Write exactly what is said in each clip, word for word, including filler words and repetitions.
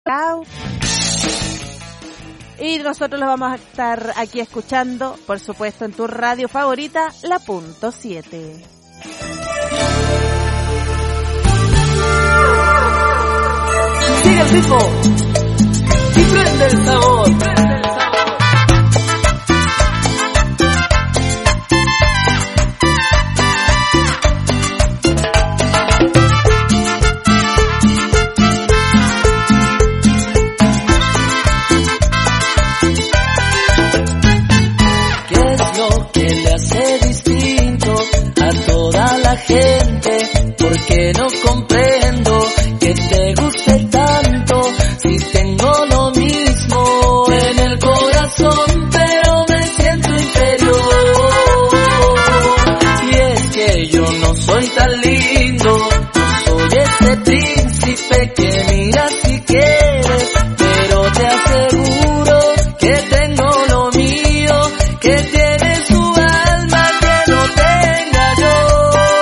chao. Y nosotros los vamos a estar aquí escuchando, por supuesto, en tu radio favorita, La Punto siete. Sigue el ritmo y prende el sabor, prende el sabor. Gente, porque no comprendo que te guste tanto si tengo lo mismo en el corazón, pero me siento inferior. Y es que yo no soy tan lindo, soy ese príncipe que miras si quieres, pero te aseguro que tengo lo mío, que tienes su alma que no tenga yo.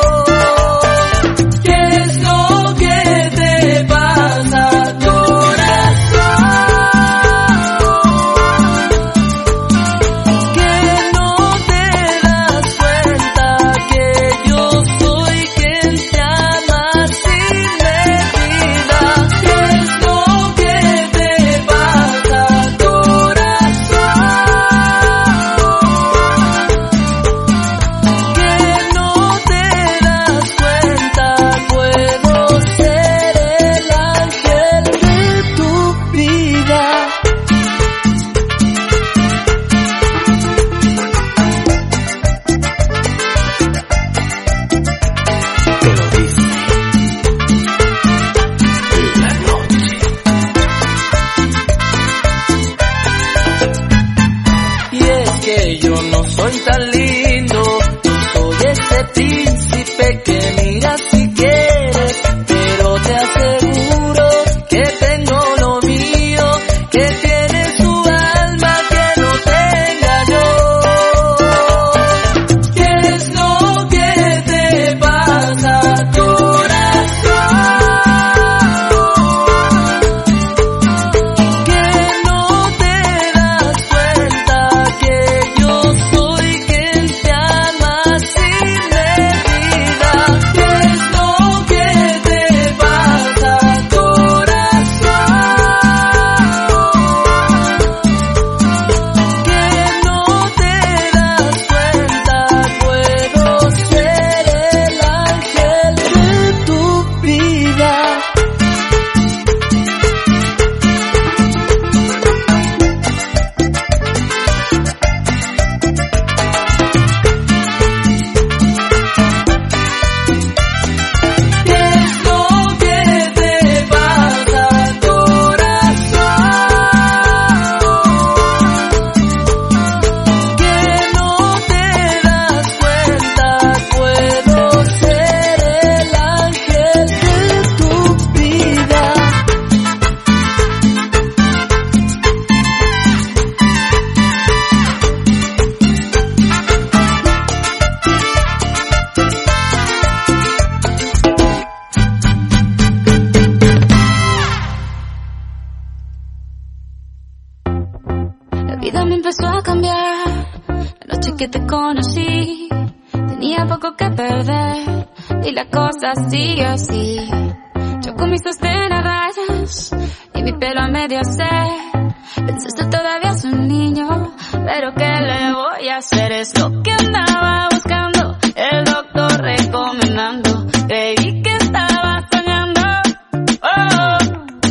Así, así, yo con mis sostén a rayas y mi pelo a medio se. Pensaste todavía es un niño, pero ¿qué le voy a hacer? Es lo que andaba buscando, el doctor recomendando. Creí que estaba soñando, oh,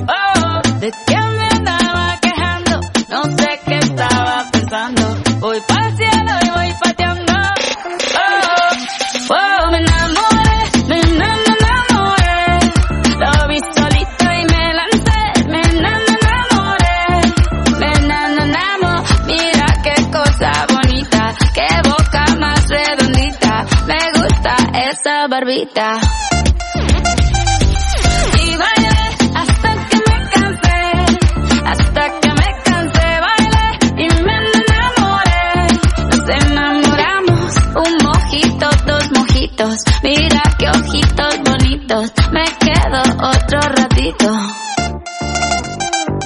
oh, de que me andaba quejando. No sé qué estaba pensando, voy para el cielo y voy pateando. Oh, oh, me enamoré. Barbita. Y bailé hasta que me cansé, hasta que me cansé, bailé y me enamoré. Nos enamoramos, un mojito, dos mojitos, mira qué ojitos bonitos, me quedo otro ratito.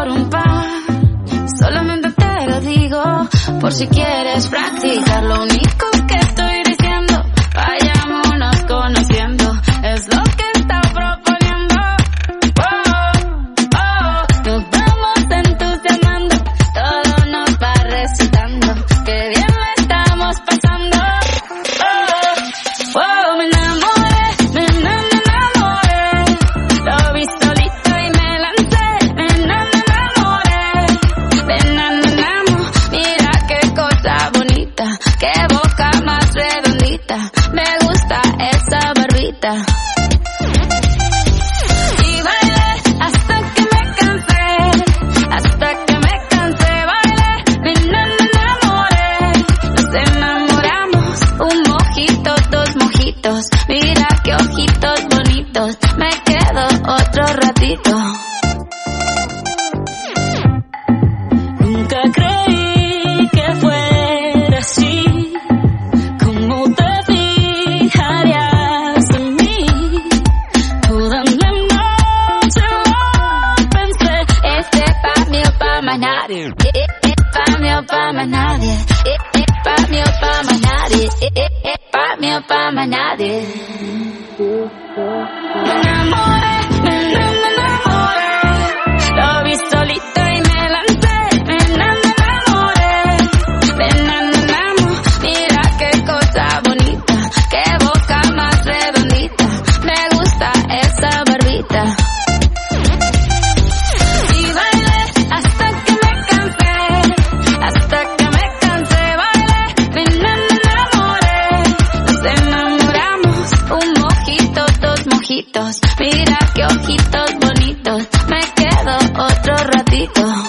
por un par. Solamente te lo digo por si quieres practicar. Lo único que estoy diciendo, vayámonos conociendo, es lo que está proponiendo. Oh, oh, nos vamos entusiasmando, todo nos va recitando, que bien lo estamos pasando. Oh, oh, me enamoré, me enamoré, lo vi solito y me lancé, me enamoré, me enamoré, mira qué cosa bonita, qué boca más redondita, me gusta esa barbita. Y bailé hasta que me cansé, hasta que me cansé, bailé, me enamoré, nos enamoramos, un mojito, dos mojitos, mira qué ojitos bonitos, me quedo otro ratito. Nunca creí que fuera así, cómo te fijarías en mí. Toda la noche lo pensé, este pa' mí o pa' más nadie, eh, eh, eh, pa' mí o pa' más nadie, eh, eh, pa' mí o pa' más nadie, eh, eh, eh, pa' mí o pa' más nadie. Me enamoré, me enamoré, lo vi solito y me lancé, me enamoré, me enamoramos, mira qué cosa bonita, qué boca más redondita, me gusta esa barbita. Y bailé hasta que me cansé, hasta que me cansé, bailé, me enamoré, nos enamoramos, un mojito, dos mojitos, mira qué ojitos bonitos, me quedo otro ratito.